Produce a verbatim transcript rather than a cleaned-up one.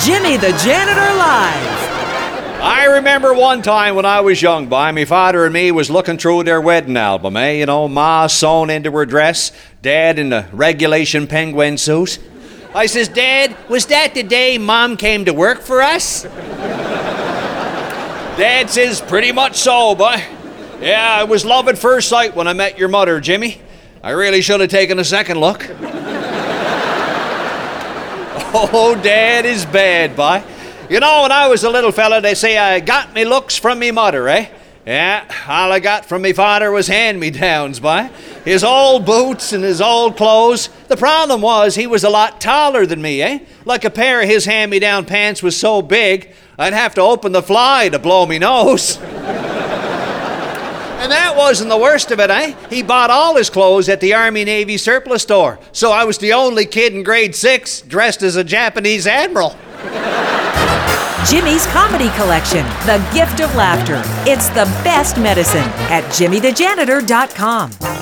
Jimmy the Janitor Live. I remember one time when I was young, boy, my father and me was looking through their wedding album, eh? You know, Ma sewn into her dress, Dad in the regulation penguin suit. I says, Dad, was that the day Mom came to work for us? Dad says, pretty much so, boy. Yeah, it was love at first sight when I met your mother, Jimmy. I really should have taken a second look. Oh, Dad is bad, boy. You know, when I was a little fella, they say I got me looks from me mother, eh? Yeah, all I got from me father was hand-me-downs, boy. His old boots and his old clothes. The problem was he was a lot taller than me, eh? Like a pair of his hand-me-down pants was so big, I'd have to open the fly to blow me nose. And that wasn't the worst of it, eh? He bought all his clothes at the Army-Navy surplus store, so I was the only kid in grade six dressed as a Japanese admiral. Jimmy's Comedy Collection, The Gift of Laughter. It's the best medicine at Jimmy the Janitor dot com.